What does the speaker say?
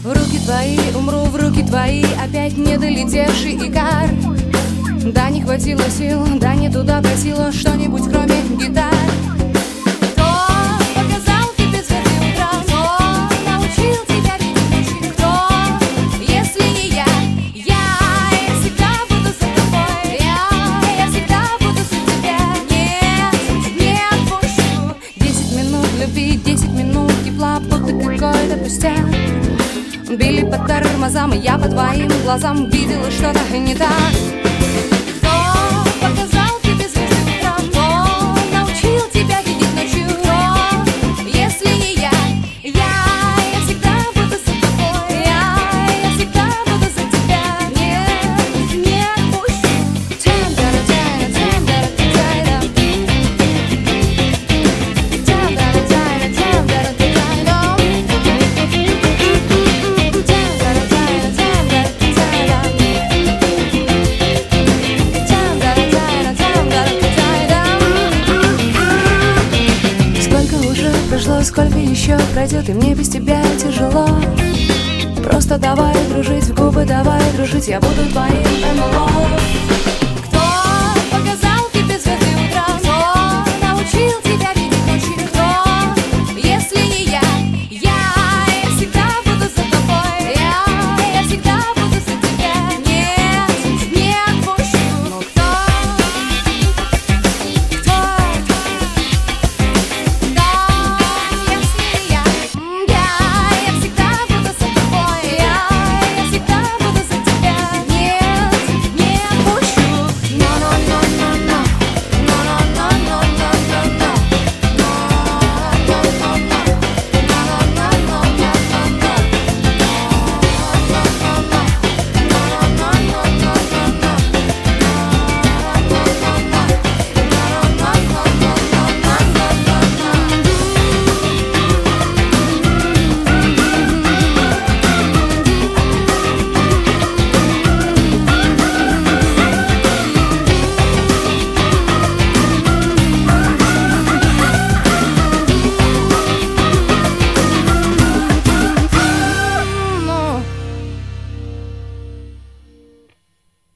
В руки твои, умру в руки твои, опять не долетевший икар. Да, не хватило сил, да, не туда просила что-нибудь кроме гитар. Кто показал тебе звезды утра? Кто научил тебя видеть ночи? Кто, если не я? Я всегда буду за тобой. Я всегда буду за тебя. Нет, не отпущу. 10 минут любви, 10 минут тепла, будто какой-то пустяк. Били по тормозам, и я по твоим глазам видела что-то не так. Сколько еще пройдет, и мне без тебя тяжело. Просто давай дружить в губы, давай дружить, я буду твоим НЛО.